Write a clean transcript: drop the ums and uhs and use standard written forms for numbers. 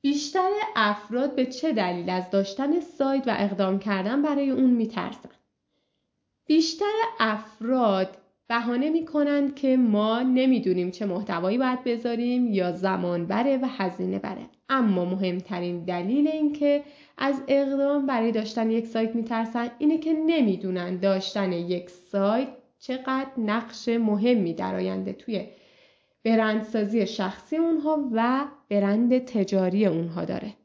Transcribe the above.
بیشتر افراد به چه دلیل از داشتن سایت و اقدام کردن برای اون میترسن؟ بیشتر افراد بهانه میکنند که ما نمیدونیم چه محتوایی باید بذاریم یا زمان بره و هزینه بره. اما مهمترین دلیل این که از اقدام برای داشتن یک سایت میترسن اینه که نمیدونن داشتن یک سایت چقدر نقش مهمی در آینده توی برندسازی شخصی اونها و برند تجاری اونها داره.